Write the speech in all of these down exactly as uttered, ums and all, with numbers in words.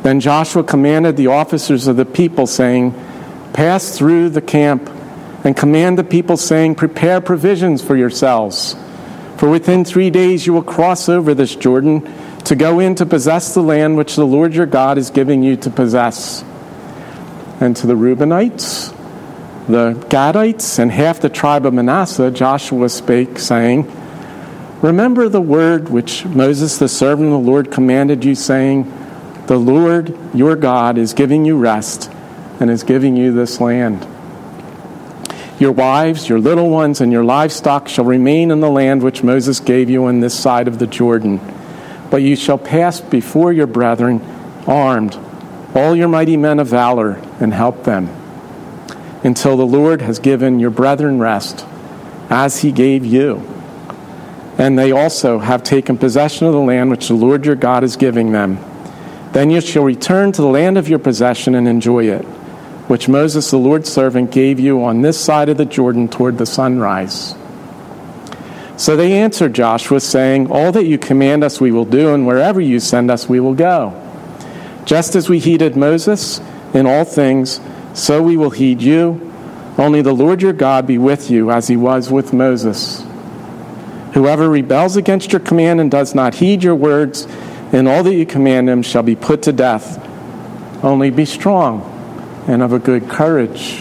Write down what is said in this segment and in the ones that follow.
Then Joshua commanded the officers of the people, saying, "Pass through the camp and command the people, saying, 'Prepare provisions for yourselves. For within three days you will cross over this Jordan to go in to possess the land which the Lord your God is giving you to possess.'" And to the Reubenites, the Gadites, and half the tribe of Manasseh, Joshua spake, saying, "Remember the word which Moses the servant of the Lord commanded you, saying, 'The Lord your God is giving you rest and is giving you this land. Your wives, your little ones, and your livestock shall remain in the land which Moses gave you on this side of the Jordan. But you shall pass before your brethren armed, all your mighty men of valor, and help them, until the Lord has given your brethren rest, as he gave you. And they also have taken possession of the land which the Lord your God is giving them. Then you shall return to the land of your possession and enjoy it, which Moses the Lord's servant gave you on this side of the Jordan toward the sunrise." So they answered Joshua, saying, "All that you command us we will do, and wherever you send us we will go. Just as we heeded Moses in all things, so we will heed you. Only the Lord your God be with you, as he was with Moses. Whoever rebels against your command and does not heed your words, and all that you command him shall be put to death. Only be strong and of a good courage."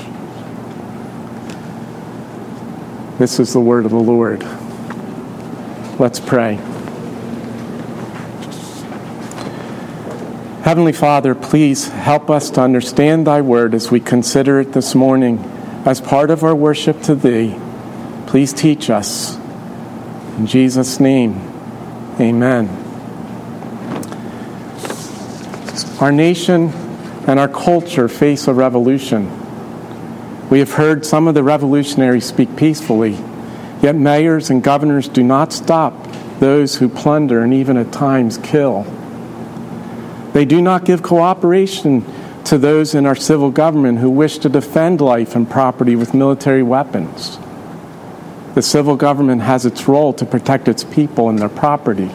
This is the word of the Lord. Let's pray. Heavenly Father, please help us to understand thy word as we consider it this morning as part of our worship to thee. Please teach us. In Jesus' name, amen. Our nation and our culture face a revolution. We have heard some of the revolutionaries speak peacefully, yet mayors and governors do not stop those who plunder and even at times kill. They do not give cooperation to those in our civil government who wish to defend life and property with military weapons. The civil government has its role to protect its people and their property.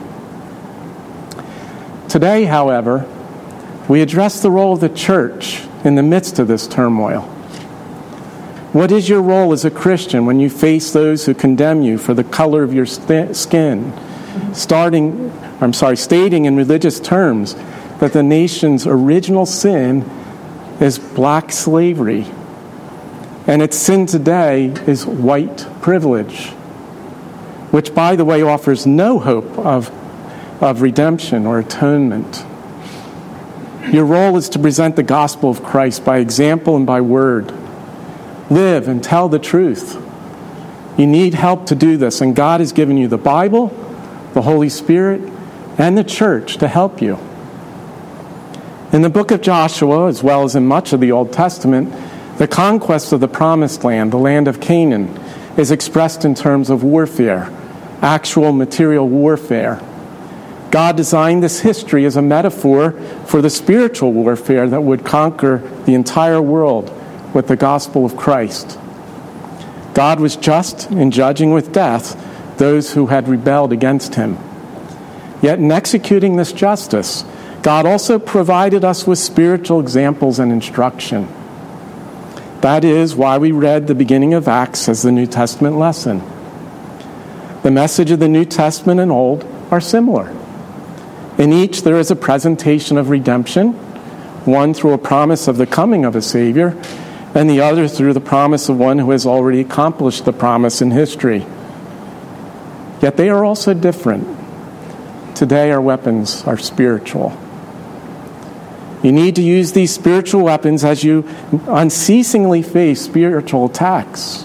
Today, however, we address the role of the church in the midst of this turmoil. What is your role as a Christian when you face those who condemn you for the color of your st- skin, starting, I'm sorry, stating in religious terms that the nation's original sin is black slavery, and its sin today is white privilege, which, by the way, offers no hope of, of redemption or atonement. Your role is to present the gospel of Christ by example and by word. Live and tell the truth. You need help to do this, and God has given you the Bible, the Holy Spirit, and the church to help you. In the book of Joshua, as well as in much of the Old Testament, the conquest of the Promised Land, the land of Canaan, is expressed in terms of warfare, actual material warfare. God designed this history as a metaphor for the spiritual warfare that would conquer the entire world with the gospel of Christ. God was just in judging with death those who had rebelled against him. Yet in executing this justice, God also provided us with spiritual examples and instruction. That is why we read the beginning of Acts as the New Testament lesson. The message of the New Testament and Old are similar. In each there is a presentation of redemption, one through a promise of the coming of a Savior, and the other through the promise of one who has already accomplished the promise in history. Yet they are also different. Today our weapons are spiritual. You need to use these spiritual weapons as you unceasingly face spiritual attacks.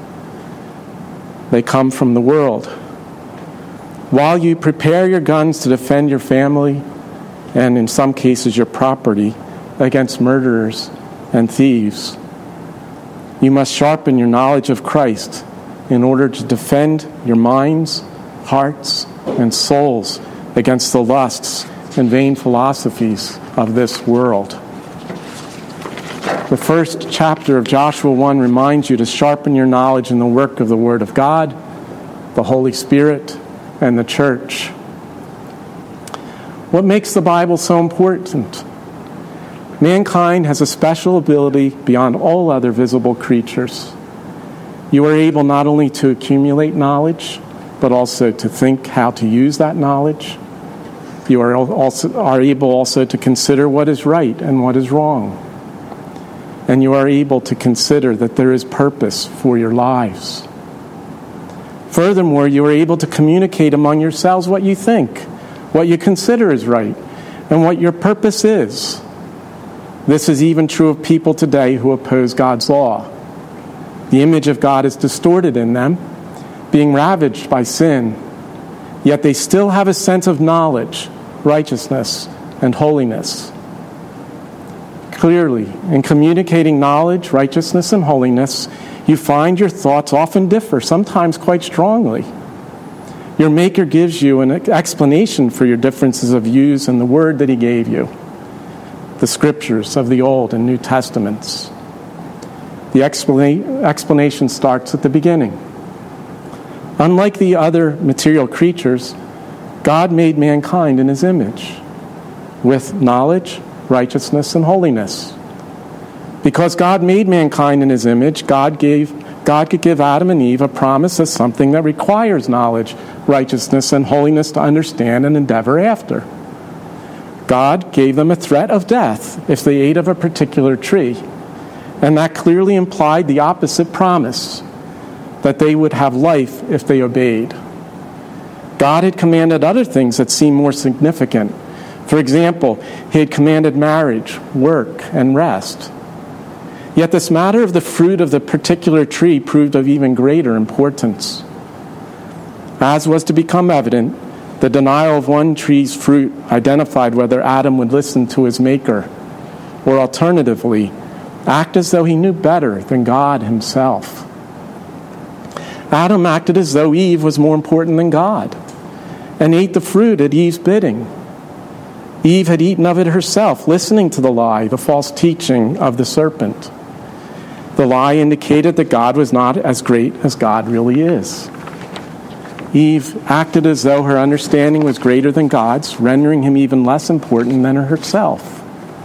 They come from the world. While you prepare your guns to defend your family, and in some cases your property, against murderers and thieves, you must sharpen your knowledge of Christ in order to defend your minds, hearts, and souls against the lusts and vain philosophies of this world. The first chapter of Joshua one reminds you to sharpen your knowledge in the work of the Word of God, the Holy Spirit, and the church. What makes the Bible so important? Mankind has a special ability beyond all other visible creatures. You are able not only to accumulate knowledge, but also to think how to use that knowledge. You are also are able also to consider what is right and what is wrong. And you are able to consider that there is purpose for your lives. Furthermore, you are able to communicate among yourselves what you think, what you consider is right, and what your purpose is. This is even true of people today who oppose God's law. The image of God is distorted in them, being ravaged by sin, yet they still have a sense of knowledge, righteousness, and holiness. Clearly, in communicating knowledge, righteousness, and holiness, you find your thoughts often differ, sometimes quite strongly. Your Maker gives you an explanation for your differences of views in the Word that He gave you, the Scriptures of the Old and New Testaments. The explana- explanation starts at the beginning. Unlike the other material creatures, God made mankind in His image, with knowledge, righteousness, and holiness. Because God made mankind in His image, God gave God could give Adam and Eve a promise of something that requires knowledge, righteousness, and holiness to understand and endeavor after. God gave them a threat of death if they ate of a particular tree, and that clearly implied the opposite promise, that they would have life if they obeyed. God had commanded other things that seemed more significant. For example, He had commanded marriage, work, and rest. Yet this matter of the fruit of the particular tree proved of even greater importance. As was to become evident, the denial of one tree's fruit identified whether Adam would listen to his Maker, or alternatively, act as though he knew better than God Himself. Adam acted as though Eve was more important than God, and ate the fruit at Eve's bidding. Eve had eaten of it herself, listening to the lie, the false teaching of the serpent. The lie indicated that God was not as great as God really is. Eve acted as though her understanding was greater than God's, rendering Him even less important than herself.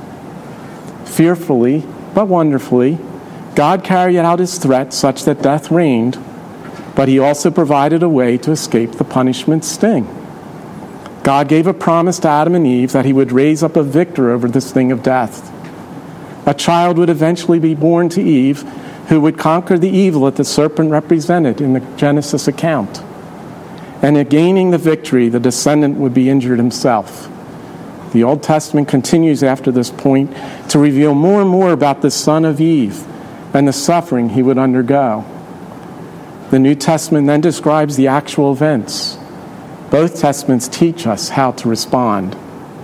Fearfully, but wonderfully, God carried out His threat such that death reigned, but He also provided a way to escape the punishment's sting. God gave a promise to Adam and Eve that He would raise up a victor over the sting of death. A child would eventually be born to Eve who would conquer the evil that the serpent represented in the Genesis account. And in gaining the victory, the descendant would be injured himself. The Old Testament continues after this point to reveal more and more about the son of Eve and the suffering he would undergo. The New Testament then describes the actual events. Both Testaments teach us how to respond.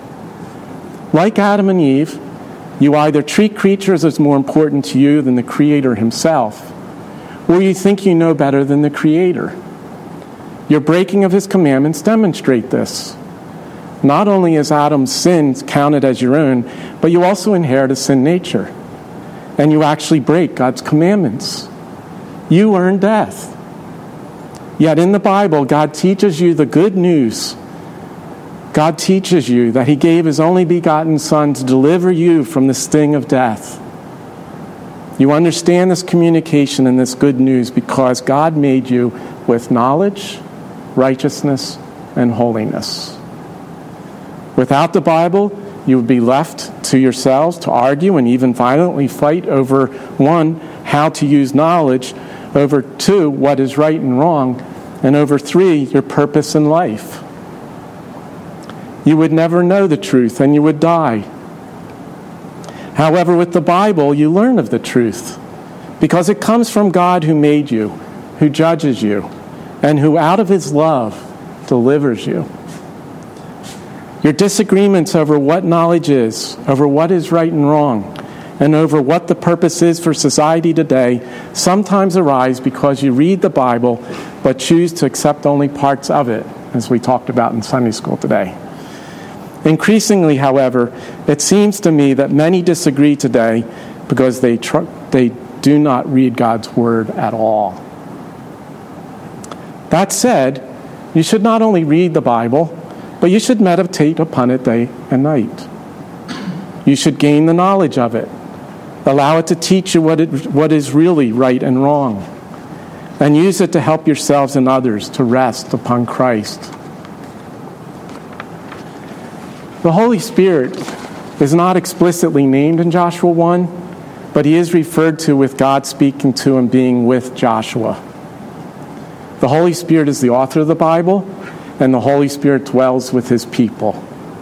Like Adam and Eve, you either treat creatures as more important to you than the Creator Himself, or you think you know better than the Creator. Your breaking of His commandments demonstrate this. Not only is Adam's sin counted as your own, but you also inherit a sin nature, and you actually break God's commandments. You earn death. Yet in the Bible, God teaches you the good news. God teaches you that He gave His only begotten Son to deliver you from the sting of death. You understand this communication and this good news because God made you with knowledge, righteousness, and holiness. Without the Bible, you would be left to yourselves to argue and even violently fight over, one, how to use knowledge, over two, what is right and wrong, and over three, your purpose in life. You would never know the truth and you would die. However, with the Bible, you learn of the truth because it comes from God who made you, who judges you, and who out of His love delivers you. Your disagreements over what knowledge is, over what is right and wrong, and over what the purpose is for society today sometimes arise because you read the Bible but choose to accept only parts of it, as we talked about in Sunday school today. Increasingly, however, it seems to me that many disagree today because they tr- they do not read God's Word at all. That said, you should not only read the Bible, but you should meditate upon it day and night. You should gain the knowledge of it. Allow it to teach you what, it, what is really right and wrong. And use it to help yourselves and others to rest upon Christ. The Holy Spirit is not explicitly named in Joshua one, but he is referred to with God speaking to and being with Joshua. The Holy Spirit is the author of the Bible, and the Holy Spirit dwells with his people.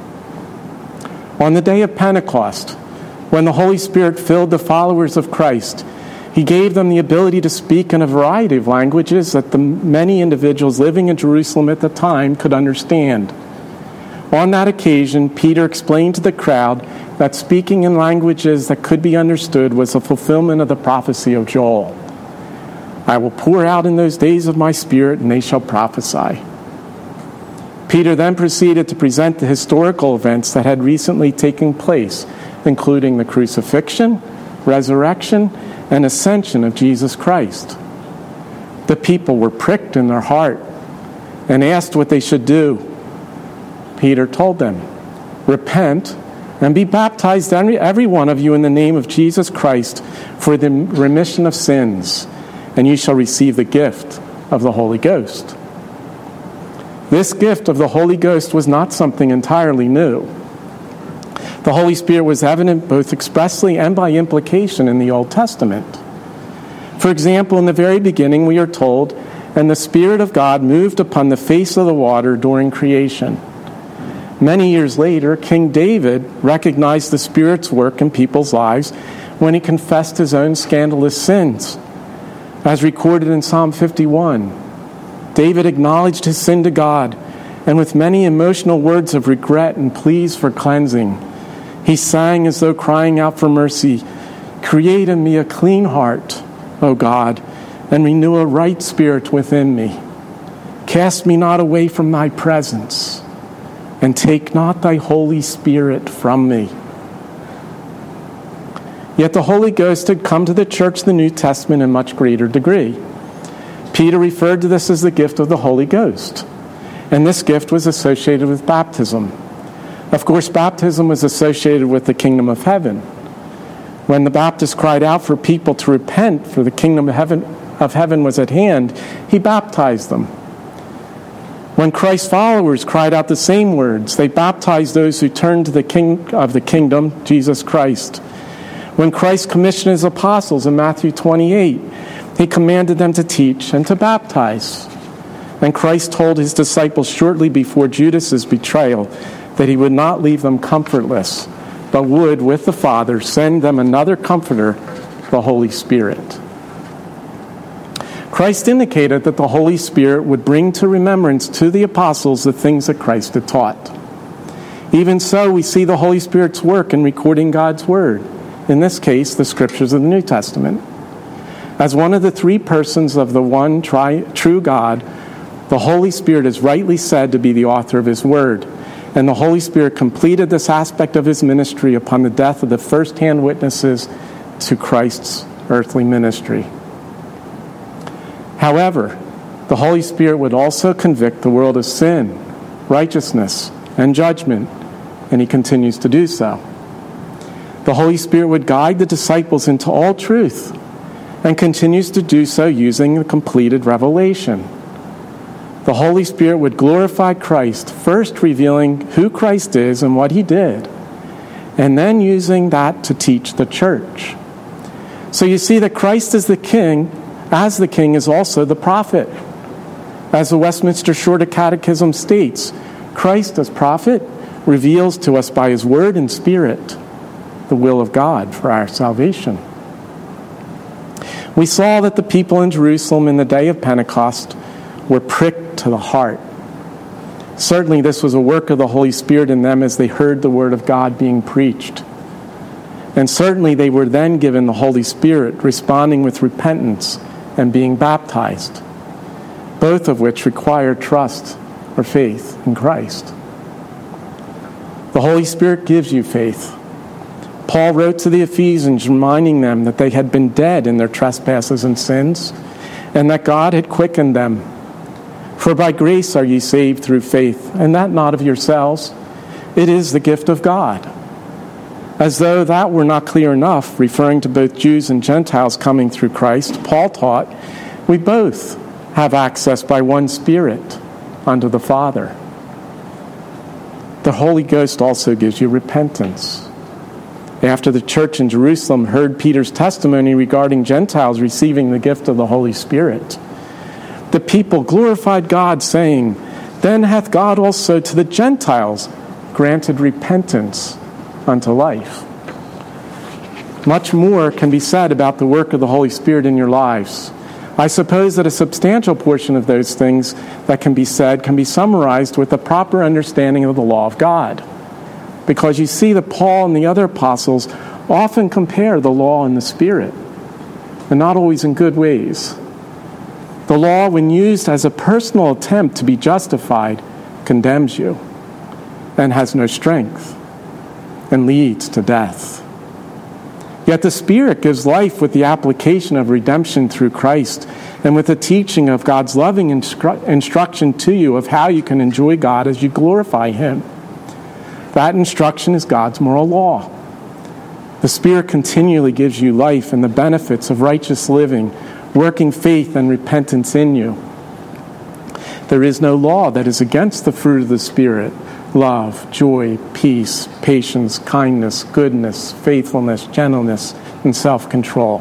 On the day of Pentecost, when the Holy Spirit filled the followers of Christ, he gave them the ability to speak in a variety of languages that the many individuals living in Jerusalem at the time could understand. On that occasion, Peter explained to the crowd that speaking in languages that could be understood was a fulfillment of the prophecy of Joel. I will pour out in those days of my Spirit, and they shall prophesy. Peter then proceeded to present the historical events that had recently taken place, including the crucifixion, resurrection, and ascension of Jesus Christ. The people were pricked in their heart and asked what they should do. Peter told them, "Repent and be baptized, every, every one of you, in the name of Jesus Christ for the remission of sins, and you shall receive the gift of the Holy Ghost." This gift of the Holy Ghost was not something entirely new. The Holy Spirit was evident both expressly and by implication in the Old Testament. For example, in the very beginning we are told, "And the Spirit of God moved upon the face of the water during creation." Many years later, King David recognized the Spirit's work in people's lives when he confessed his own scandalous sins. As recorded in Psalm fifty-one, David acknowledged his sin to God, and with many emotional words of regret and pleas for cleansing, he sang as though crying out for mercy, "Create in me a clean heart, O God, and renew a right spirit within me. Cast me not away from thy presence, and take not thy Holy Spirit from me." Yet the Holy Ghost had come to the church of the New Testament in much greater degree. Peter referred to this as the gift of the Holy Ghost, and this gift was associated with baptism. Of course, baptism was associated with the kingdom of heaven. When the Baptist cried out for people to repent, for the kingdom of heaven, of heaven was at hand, he baptized them. When Christ's followers cried out the same words, they baptized those who turned to the King of the kingdom, Jesus Christ. When Christ commissioned his apostles in Matthew twenty-eight, he commanded them to teach and to baptize. And Christ told his disciples shortly before Judas's betrayal that he would not leave them comfortless, but would, with the Father, send them another comforter, the Holy Spirit. Christ indicated that the Holy Spirit would bring to remembrance to the apostles the things that Christ had taught. Even so, we see the Holy Spirit's work in recording God's Word, in this case, the Scriptures of the New Testament. As one of the three persons of the one tri- true God, the Holy Spirit is rightly said to be the author of his Word, and the Holy Spirit completed this aspect of his ministry upon the death of the first-hand witnesses to Christ's earthly ministry. However, the Holy Spirit would also convict the world of sin, righteousness, and judgment, and he continues to do so. The Holy Spirit would guide the disciples into all truth, and continues to do so using the completed revelation. The Holy Spirit would glorify Christ, first revealing who Christ is and what he did, and then using that to teach the church. So you see that Christ is the King, as the King is also the prophet. As the Westminster Shorter Catechism states, Christ as prophet reveals to us by his word and spirit the will of God for our salvation. We saw that the people in Jerusalem in the day of Pentecost were pricked to the heart. Certainly this was a work of the Holy Spirit in them as they heard the word of God being preached. And certainly they were then given the Holy Spirit, responding with repentance and being baptized, both of which require trust or faith in Christ. The Holy Spirit gives you faith. Paul wrote to the Ephesians reminding them that they had been dead in their trespasses and sins, and that God had quickened them. For by grace are ye saved through faith, and that not of yourselves. It is the gift of God. As though that were not clear enough, referring to both Jews and Gentiles coming through Christ, Paul taught, we both have access by one Spirit unto the Father. The Holy Ghost also gives you repentance. After the church in Jerusalem heard Peter's testimony regarding Gentiles receiving the gift of the Holy Spirit, the people glorified God, saying, then hath God also to the Gentiles granted repentance unto life. Much more can be said about the work of the Holy Spirit in your lives. I suppose that a substantial portion of those things that can be said can be summarized with a proper understanding of the law of God. Because you see that Paul and the other apostles often compare the law and the Spirit, and not always in good ways. The law, when used as a personal attempt to be justified, condemns you and has no strength and leads to death. Yet the Spirit gives life with the application of redemption through Christ and with the teaching of God's loving instru- instruction to you of how you can enjoy God as you glorify Him. That instruction is God's moral law. The Spirit continually gives you life and the benefits of righteous living, working faith and repentance in you. There is no law that is against the fruit of the Spirit: love, joy, peace, patience, kindness, goodness, faithfulness, gentleness, and self-control.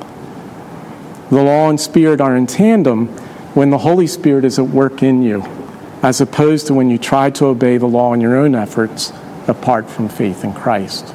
The law and Spirit are in tandem when the Holy Spirit is at work in you, as opposed to when you try to obey the law in your own efforts apart from faith in Christ.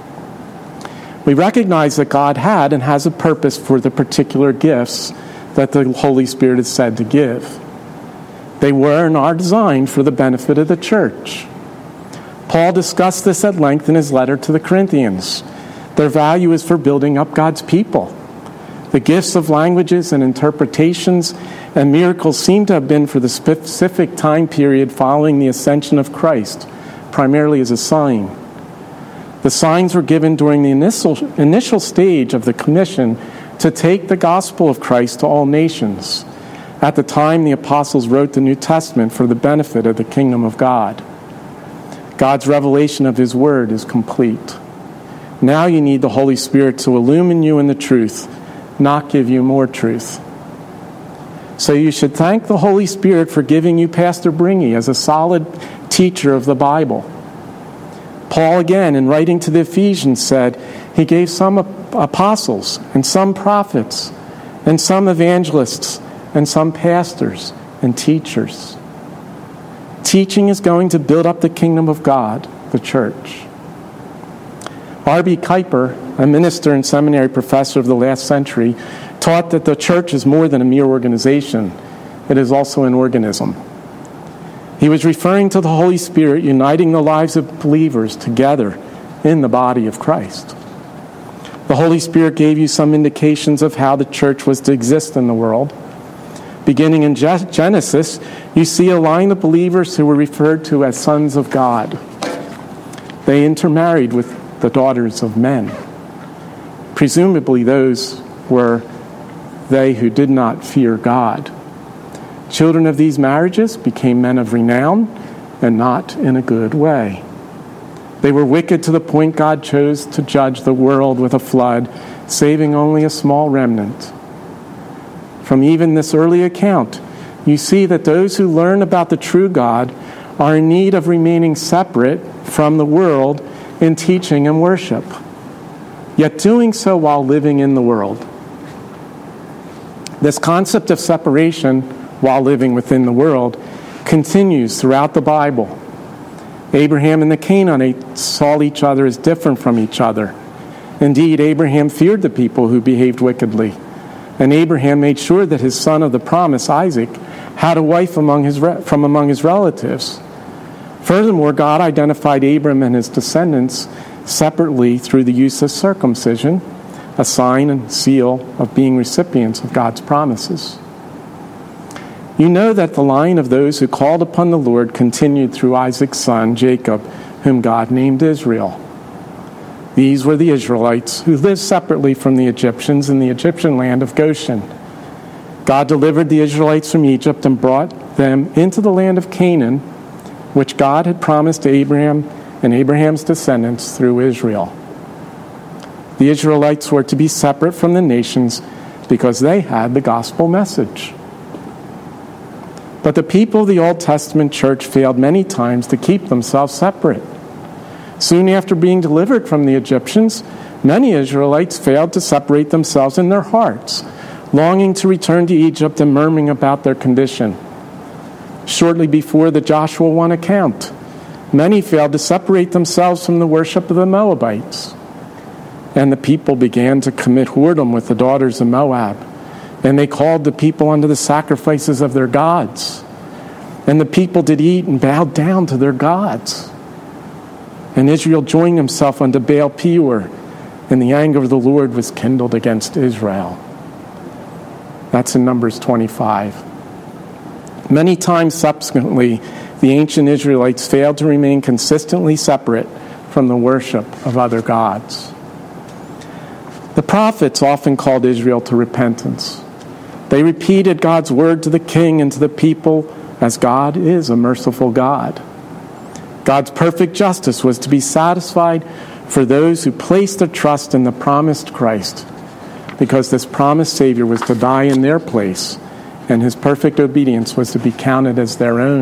We recognize that God had and has a purpose for the particular gifts that the Holy Spirit is said to give. They were and are designed for the benefit of the church. Paul discussed this at length in his letter to the Corinthians. Their value is for building up God's people. The gifts of languages and interpretations and miracles seem to have been for the specific time period following the ascension of Christ, primarily as a sign. The signs were given during the initial, initial stage of the commission to take the gospel of Christ to all nations. At the time, the apostles wrote the New Testament for the benefit of the kingdom of God. God's revelation of His word is complete. Now you need the Holy Spirit to illumine you in the truth, not give you more truth. So you should thank the Holy Spirit for giving you Pastor Bringy as a solid teacher of the Bible. Paul, again, in writing to the Ephesians, said He gave some apostles and some prophets and some evangelists and some pastors and teachers. Teaching is going to build up the kingdom of God, the church. R B Kuyper, a minister and seminary professor of the last century, taught that the church is more than a mere organization. It is also an organism. He was referring to the Holy Spirit uniting the lives of believers together in the body of Christ. The Holy Spirit gave you some indications of how the church was to exist in the world. Beginning in Genesis, you see a line of believers who were referred to as sons of God. They intermarried with the daughters of men. Presumably those were they who did not fear God. Children of these marriages became men of renown, and not in a good way. They were wicked to the point God chose to judge the world with a flood, saving only a small remnant. From even this early account, you see that those who learn about the true God are in need of remaining separate from the world in teaching and worship, yet doing so while living in the world. This concept of separation while living within the world continues throughout the Bible. Abraham and the Canaanites saw each other as different from each other. Indeed, Abraham feared the people who behaved wickedly. And Abraham made sure that his son of the promise, Isaac, had a wife among his re- from among his relatives. Furthermore, God identified Abram and his descendants separately through the use of circumcision, a sign and seal of being recipients of God's promises. You know that the line of those who called upon the Lord continued through Isaac's son, Jacob, whom God named Israel. These were the Israelites who lived separately from the Egyptians in the Egyptian land of Goshen. God delivered the Israelites from Egypt and brought them into the land of Canaan, which God had promised to Abraham and Abraham's descendants through Israel. The Israelites were to be separate from the nations because they had the gospel message. But the people of the Old Testament church failed many times to keep themselves separate. Soon after being delivered from the Egyptians, many Israelites failed to separate themselves in their hearts, longing to return to Egypt and murmuring about their condition. Shortly before the Joshua one account, many failed to separate themselves from the worship of the Moabites. And the people began to commit whoredom with the daughters of Moab. And they called the people unto the sacrifices of their gods. And the people did eat and bowed down to their gods. And Israel joined himself unto Baal Peor, and the anger of the Lord was kindled against Israel. That's in Numbers twenty-five. Many times subsequently, the ancient Israelites failed to remain consistently separate from the worship of other gods. The prophets often called Israel to repentance. They repeated God's word to the king and to the people, as God is a merciful God. God's perfect justice was to be satisfied for those who placed their trust in the promised Christ, because this promised Savior was to die in their place, and his perfect obedience was to be counted as their own.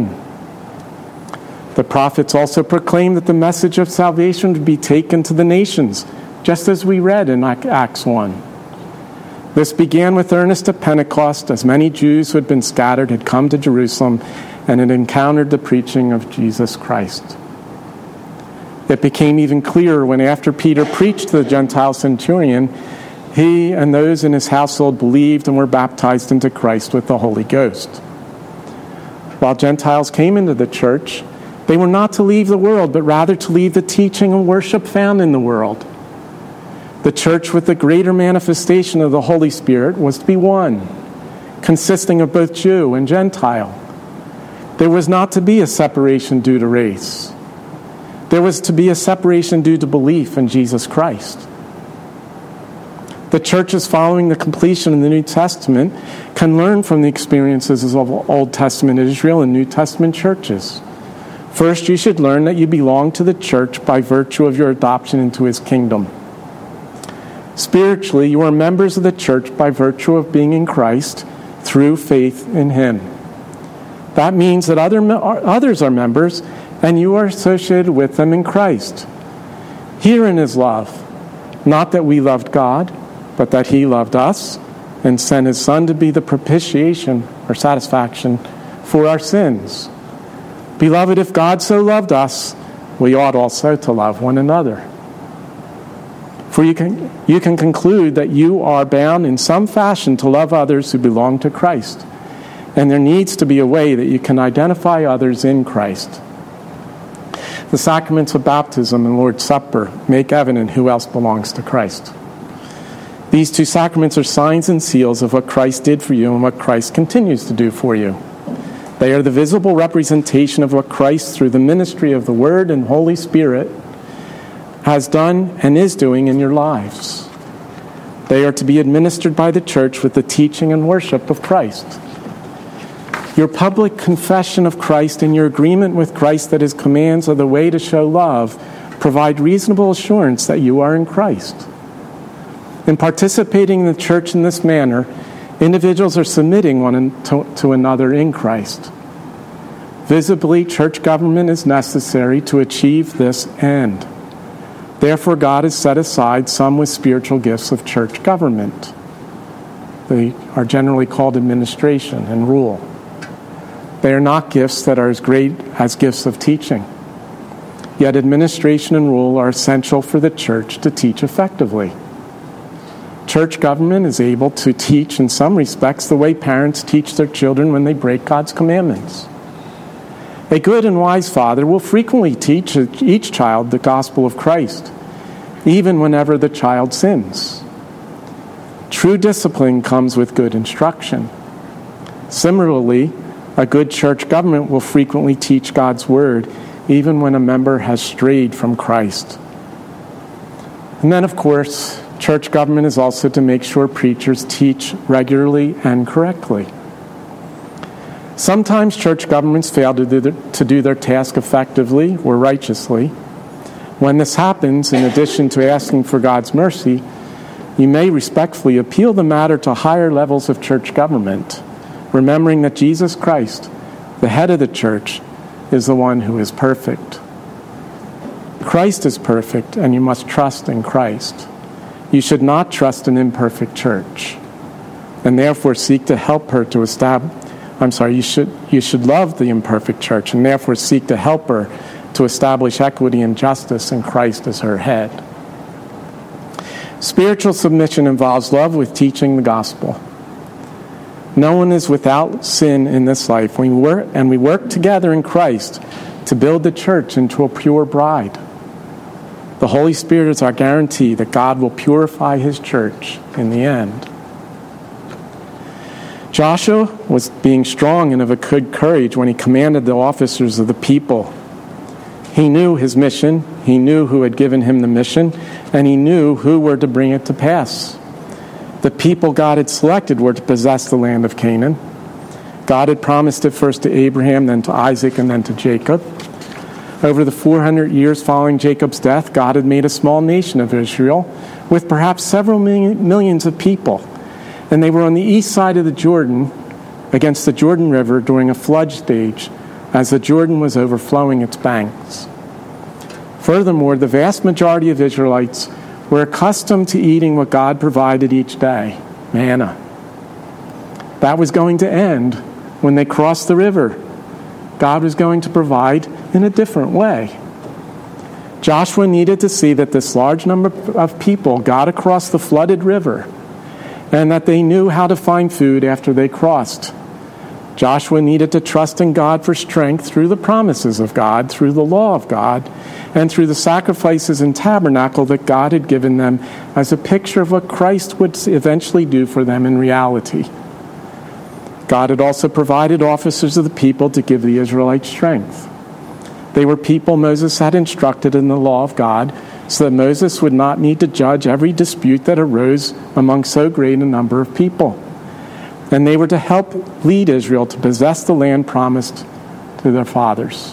The prophets also proclaimed that the message of salvation would be taken to the nations, just as we read in Acts one. This began with earnest at Pentecost, as many Jews who had been scattered had come to Jerusalem and had encountered the preaching of Jesus Christ. It became even clearer when, after Peter preached to the Gentile centurion, he and those in his household believed and were baptized into Christ with the Holy Ghost. While Gentiles came into the church, they were not to leave the world, but rather to leave the teaching and worship found in the world. The church with the greater manifestation of the Holy Spirit was to be one, consisting of both Jew and Gentile. There was not to be a separation due to race. There was to be a separation due to belief in Jesus Christ. The churches following the completion of the New Testament can learn from the experiences of Old Testament Israel and New Testament churches. First, you should learn that you belong to the church by virtue of your adoption into his kingdom. Spiritually, you are members of the church by virtue of being in Christ through faith in him. That means that other others are members, and you are associated with them in Christ. Herein is love, not that we loved God, but that he loved us and sent his Son to be the propitiation or satisfaction for our sins. Beloved, if God so loved us, we ought also to love one another. For you can, you can conclude that you are bound in some fashion to love others who belong to Christ. And there needs to be a way that you can identify others in Christ. The sacraments of baptism and Lord's Supper make evident who else belongs to Christ. These two sacraments are signs and seals of what Christ did for you and what Christ continues to do for you. They are the visible representation of what Christ, through the ministry of the Word and Holy Spirit, has done and is doing in your lives. They are to be administered by the church with the teaching and worship of Christ. Your public confession of Christ and your agreement with Christ that his commands are the way to show love provide reasonable assurance that you are in Christ. In participating in the church in this manner, individuals are submitting one to, to another in Christ. Visibly, church government is necessary to achieve this end. Therefore, God has set aside some with spiritual gifts of church government. They are generally called administration and rule. They are not gifts that are as great as gifts of teaching. Yet administration and rule are essential for the church to teach effectively. Church government is able to teach in some respects the way parents teach their children when they break God's commandments. A good and wise father will frequently teach each child the gospel of Christ, even whenever the child sins. True discipline comes with good instruction. Similarly, a good church government will frequently teach God's word, even when a member has strayed from Christ. And then, of course, church government is also to make sure preachers teach regularly and correctly. Sometimes church governments fail to do, their, to do their task effectively or righteously, When this happens, in addition to asking for God's mercy, you may respectfully appeal the matter to higher levels of church government, remembering that Jesus Christ, the head of the church, is the one who is perfect. Christ is perfect, and you must trust in Christ. You should not trust an imperfect church, and therefore seek to help her to establish, I'm sorry, you should, you should love the imperfect church, and therefore seek to help her to establish equity and justice in Christ as her head. Spiritual submission involves love with teaching the gospel. No one is without sin in this life, we work, and we work together in Christ to build the church into a pure bride. The Holy Spirit is our guarantee that God will purify his church in the end. Joshua was being strong and of a good courage when he commanded the officers of the people. He knew his mission, he knew who had given him the mission, and he knew who were to bring it to pass. The people God had selected were to possess the land of Canaan. God had promised it first to Abraham, then to Isaac, and then to Jacob. Over the four hundred years following Jacob's death, God had made a small nation of Israel with perhaps several million, millions of people. And they were on the east side of the Jordan, against the Jordan River during a flood stage, as the Jordan was overflowing its banks. Furthermore, the vast majority of Israelites were accustomed to eating what God provided each day, manna. That was going to end when they crossed the river. God was going to provide in a different way. Joshua needed to see that this large number of people got across the flooded river and that they knew how to find food after they crossed. Joshua needed to trust in God for strength through the promises of God, through the law of God, and through the sacrifices and tabernacle that God had given them as a picture of what Christ would eventually do for them in reality. God had also provided officers of the people to give the Israelites strength. They were people Moses had instructed in the law of God, so that Moses would not need to judge every dispute that arose among so great a number of people. And they were to help lead Israel to possess the land promised to their fathers.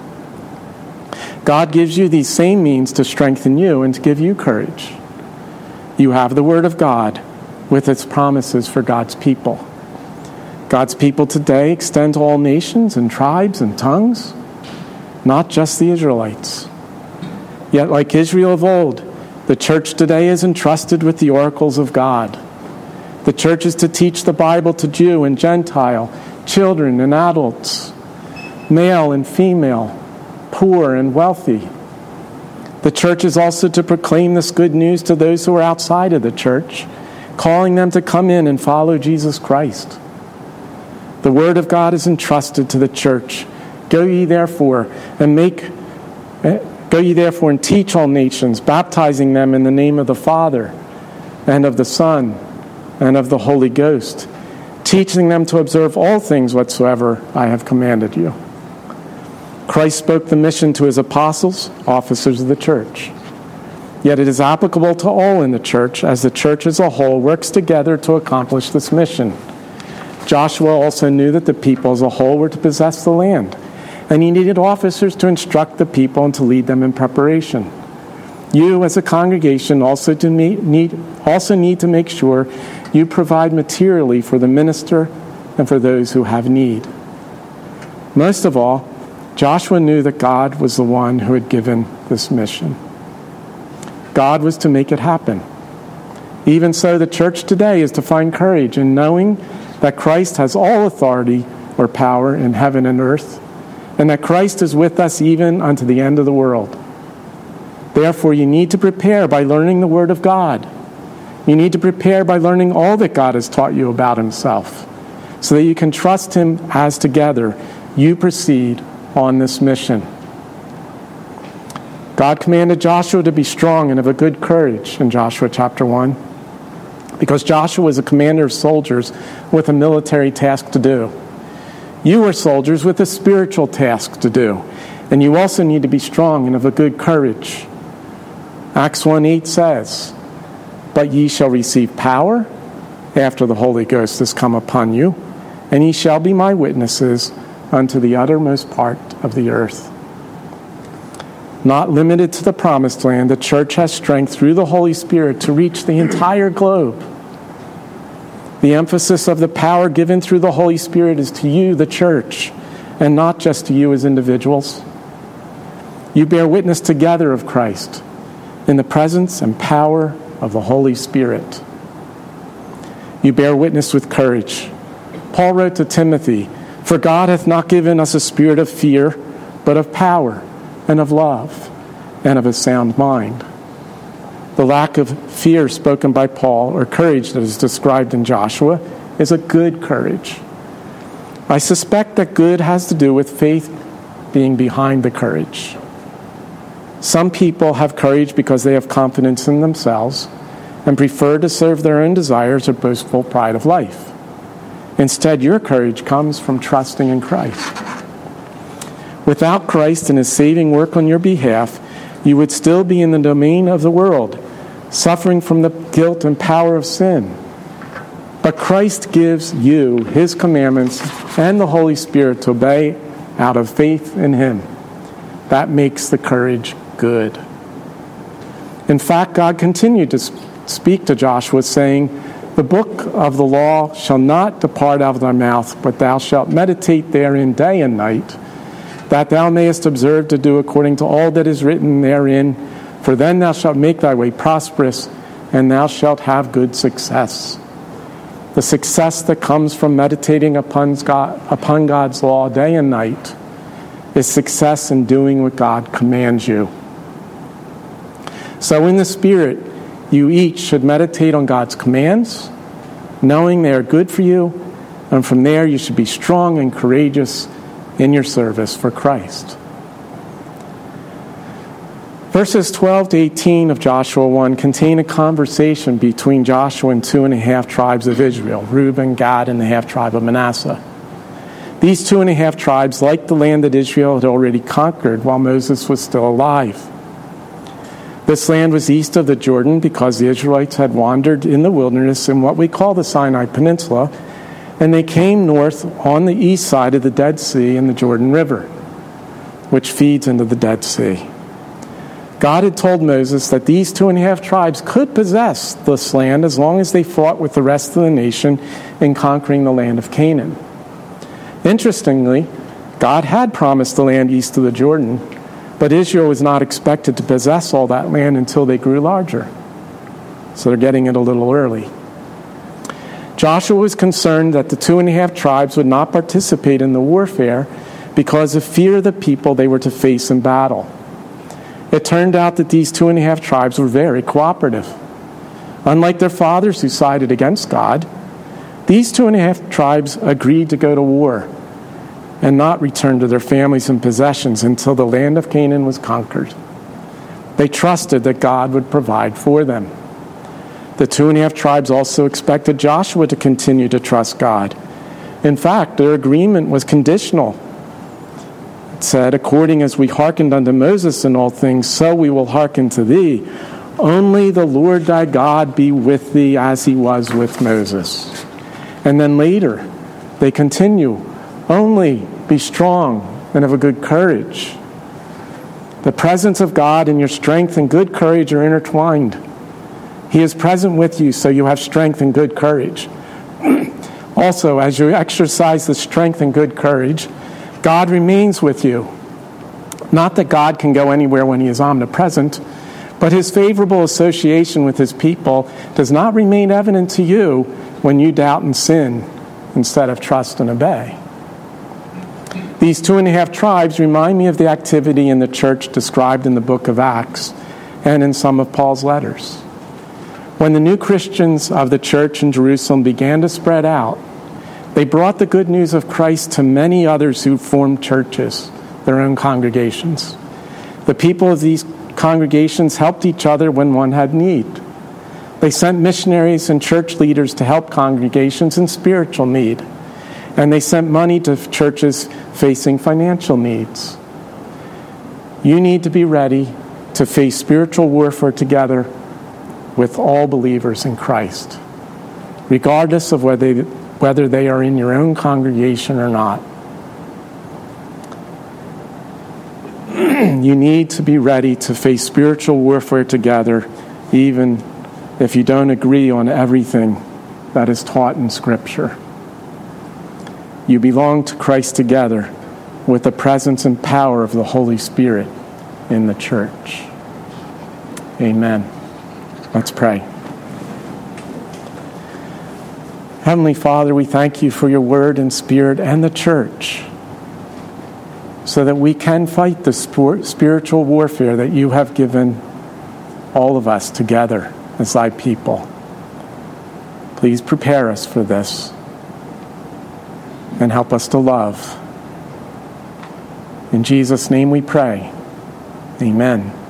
God gives you these same means to strengthen you and to give you courage. You have the Word of God with its promises for God's people. God's people today extend to all nations and tribes and tongues, not just the Israelites. Yet, like Israel of old, the church today is entrusted with the oracles of God. The church is to teach the Bible to Jew and Gentile, children and adults, male and female, poor and wealthy. The church is also to proclaim this good news to those who are outside of the church, calling them to come in and follow Jesus Christ. The word of God is entrusted to the church. Go ye therefore and make go ye therefore and teach all nations, baptizing them in the name of the Father and of the Son and of the Holy Ghost, teaching them to observe all things whatsoever I have commanded you. Christ spoke the mission to his apostles, officers of the church. Yet it is applicable to all in the church, as the church as a whole works together to accomplish this mission. Joshua also knew that the people as a whole were to possess the land, and he needed officers to instruct the people and to lead them in preparation. You, as a congregation, also, to meet, need, also need to make sure you provide materially for the minister and for those who have need. Most of all, Joshua knew that God was the one who had given this mission. God was to make it happen. Even so, the church today is to find courage in knowing that Christ has all authority or power in heaven and earth, and that Christ is with us even unto the end of the world. Therefore, you need to prepare by learning the Word of God. You need to prepare by learning all that God has taught you about himself, so that you can trust him as together you proceed on this mission. God commanded Joshua to be strong and of a good courage in Joshua chapter one, because Joshua was a commander of soldiers with a military task to do. You are soldiers with a spiritual task to do, and you also need to be strong and of a good courage. Acts one eight says, "But ye shall receive power after the Holy Ghost is come upon you, and ye shall be my witnesses unto the uttermost part of the earth." Not limited to the promised land, the church has strength through the Holy Spirit to reach the entire globe. The emphasis of the power given through the Holy Spirit is to you, the church, and not just to you as individuals. You bear witness together of Christ in the presence and power of the Holy Spirit. You bear witness with courage. Paul wrote to Timothy, "For God hath not given us a spirit of fear, but of power and of love and of a sound mind." The lack of fear spoken by Paul, or courage that is described in Joshua, is a good courage. I suspect that good has to do with faith being behind the courage. Some people have courage because they have confidence in themselves and prefer to serve their own desires or boastful pride of life. Instead, your courage comes from trusting in Christ. Without Christ and his saving work on your behalf, you would still be in the domain of the world, suffering from the guilt and power of sin. But Christ gives you his commandments and the Holy Spirit to obey out of faith in him. That makes the courage good. In fact, God continued to speak to Joshua, saying, "The book of the law shall not depart out of thy mouth, but thou shalt meditate therein day and night, that thou mayest observe to do according to all that is written therein. For then thou shalt make thy way prosperous, and thou shalt have good success." The success that comes from meditating upon God, upon God's law day and night is success in doing what God commands you. So in the Spirit, you each should meditate on God's commands, knowing they are good for you, and from there you should be strong and courageous in your service for Christ. Verses twelve to eighteen of Joshua one contain a conversation between Joshua and two and a half tribes of Israel, Reuben, Gad, and the half tribe of Manasseh. These two and a half tribes liked the land that Israel had already conquered while Moses was still alive. This land was east of the Jordan because the Israelites had wandered in the wilderness in what we call the Sinai Peninsula, and they came north on the east side of the Dead Sea and the Jordan River, which feeds into the Dead Sea. God had told Moses that these two and a half tribes could possess this land as long as they fought with the rest of the nation in conquering the land of Canaan. Interestingly, God had promised the land east of the Jordan, but Israel was not expected to possess all that land until they grew larger. So they're getting it a little early. Joshua was concerned that the two and a half tribes would not participate in the warfare because of fear of the people they were to face in battle. It turned out that these two and a half tribes were very cooperative. Unlike their fathers who sided against God, these two and a half tribes agreed to go to war and not return to their families and possessions until the land of Canaan was conquered. They trusted that God would provide for them. The two and a half tribes also expected Joshua to continue to trust God. In fact, their agreement was conditional. It said, "According as we hearkened unto Moses in all things, so we will hearken to thee. Only the Lord thy God be with thee as he was with Moses." And then later, they continue, "Only be strong and of a good courage." The presence of God and your strength and good courage are intertwined. He is present with you, so you have strength and good courage. Also, as you exercise the strength and good courage, God remains with you. Not that God can go anywhere when he is omnipresent, but his favorable association with his people does not remain evident to you when you doubt and sin instead of trust and obey. These two and a half tribes remind me of the activity in the church described in the book of Acts and in some of Paul's letters. When the new Christians of the church in Jerusalem began to spread out, they brought the good news of Christ to many others who formed churches, their own congregations. The people of these congregations helped each other when one had need. They sent missionaries and church leaders to help congregations in spiritual need. And they sent money to churches facing financial needs. You need to be ready to face spiritual warfare together with all believers in Christ, regardless of whether they, whether they are in your own congregation or not. you need to be ready to face spiritual warfare together, even if you don't agree on everything that is taught in Scripture. You belong to Christ together with the presence and power of the Holy Spirit in the church. Amen. Let's pray. Heavenly Father, we thank you for your word and spirit and the church, so that we can fight the spiritual warfare that you have given all of us together as thy people. Please prepare us for this and help us to love. In Jesus' name we pray. Amen.